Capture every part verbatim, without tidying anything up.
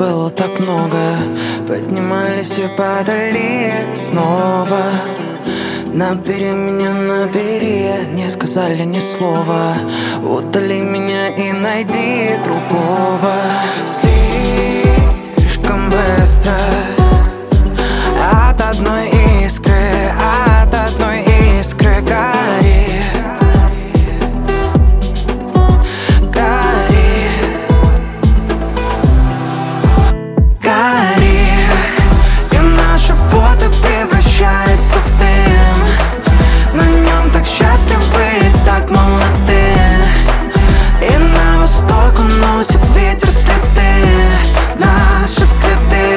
было так много. Поднимались и падали снова. Набери меня, набери, не сказали ни слова. Удали меня и найди другого. Слишком быстро от одной искры, от одной искры горит, горит, горит. И наше фото превращается в дым. На нем так счастливы и так молоды. И на восток уносит ветер следы, наши следы.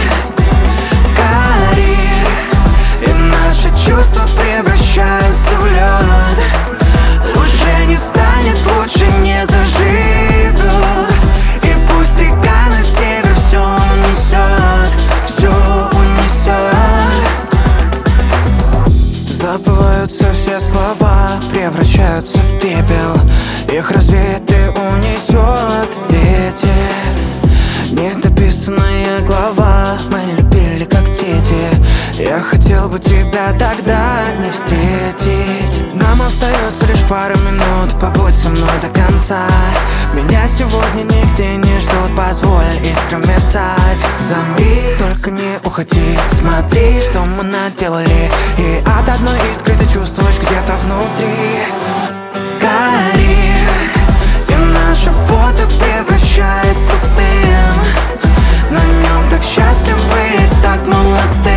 Горит, и наши чувства превращаются в лед. Уже не станет лучше, не заживет. И пусть река на север все унесет, все унесет. Забываются все слова, превращаются в пепел. Их развеет и унесет ветер. Недописанная глава, мы любили как дети. Я хотел бы тебя тогда не встретить. Нам остается лишь пару минут, побудь со мной до конца. Меня сегодня нигде не ждут, позволь искрам мерцать. Замри, только не уходи, смотри, что мы наделали. И от одной искры ты чувствуешь где-то внутри. Горит, и наше фото превращается в дым. На нем так счастливы и так молоды.